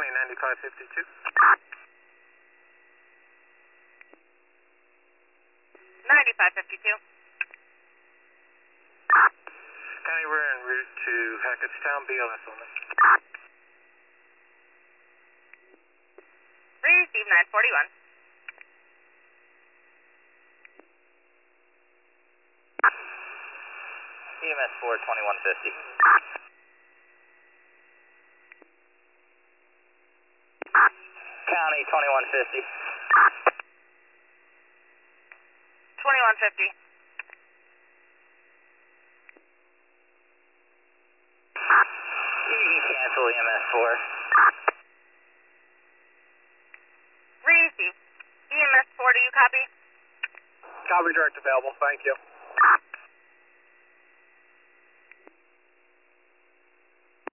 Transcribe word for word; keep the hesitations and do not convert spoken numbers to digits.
County ninety-five fifty-two. ninety-five fifty-two. County, we're en route to Hackettstown, B L S only. Receive nine forty-one. E M S four twenty-one fifty. County twenty-one fifty. twenty-one fifty. You can cancel E M S four. Receive. E M S four, do you copy? Copy, direct available, thank you.